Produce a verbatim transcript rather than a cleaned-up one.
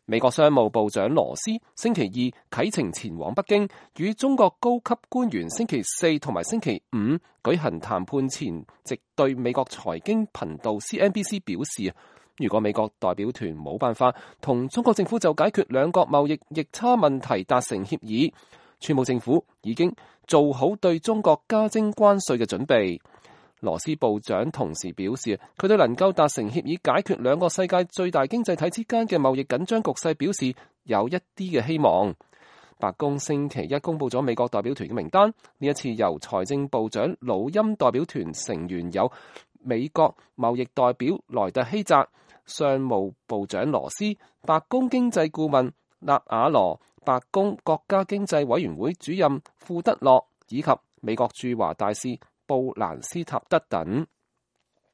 美國商務部長羅斯星期二啟程前往北京，與中國高級官員星期四同埋星期五舉行談判前，直對美國財經頻道 C N B C 表示，如果美國代表團冇辦法同中國政府就解決兩國貿易逆差問題達成協議，川普政府已經做好對中國加徵關稅嘅準備。羅斯部長同時表示，佢對能夠達成協議解決兩個世界最大經濟體之間嘅貿易緊張局勢表示有一啲嘅希望。白宮星期一公布咗美國代表團嘅名單，呢一次由財政部長魯欽代表團成員有美國貿易代表萊特希澤、商務部長羅斯、白宮經濟顧問納瓦羅、白宮國家經濟委員會主任庫德洛以及美國駐華大使布蘭斯塔德等。